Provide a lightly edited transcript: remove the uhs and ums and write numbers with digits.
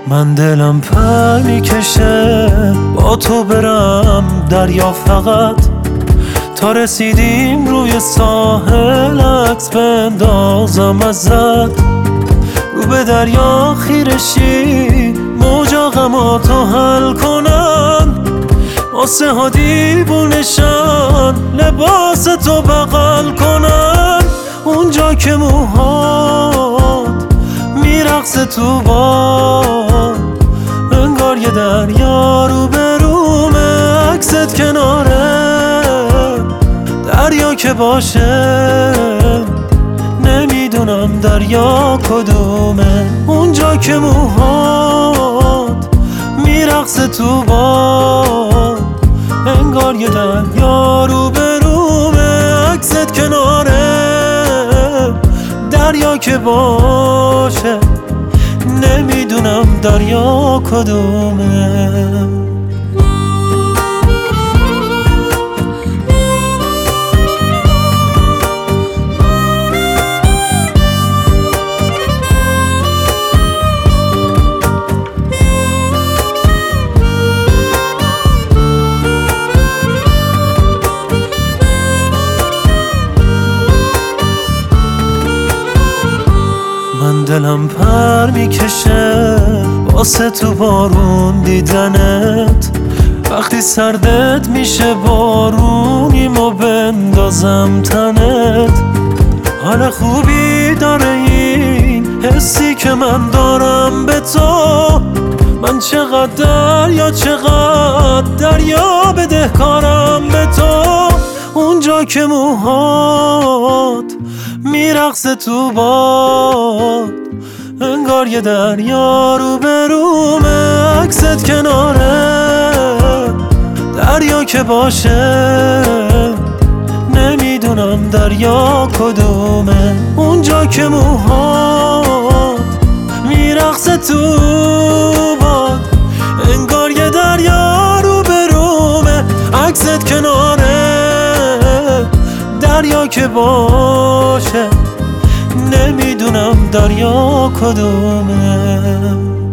من دلم پر میکشه با تو برم دریا فقط، تا رسیدیم روی ساحل عکس بندازم ازت. رو به دریا خیرشی موجا غماتو حل کنن، آسه ها دیوونشن لباس تو بغل کنن. اونجا که موهات میرقصه تو باد، انگار یه دریا رو به رومه، عکست کناره دریا که باشه نمیدونم دریا کدومه. اونجا که موهات میرقصه تو باد، انگار یه دریا رو به رومه، عکست کناره دریا که باشه نمیدونم دریا کدومه. من دلم پر میکشه واسه تو بارون دیدنت، وقتی سردت میشه بارونیمو بندازم تنت. حال خوبی داره این حسی که من دارم به تو، من چقدر دریا چقدر دریا بدهکارم به تو. اونجا که موهات میرقصه تو باد، انگار یه دریا رو به رومه، عکست کناره دریا که باشه نمیدونم دریا کدومه. اونجا که موهات میرقصه تو باد، انگار یه دریا رو به رومه، عکست کناره دریا که باشه نمیدونم دریا کدومه.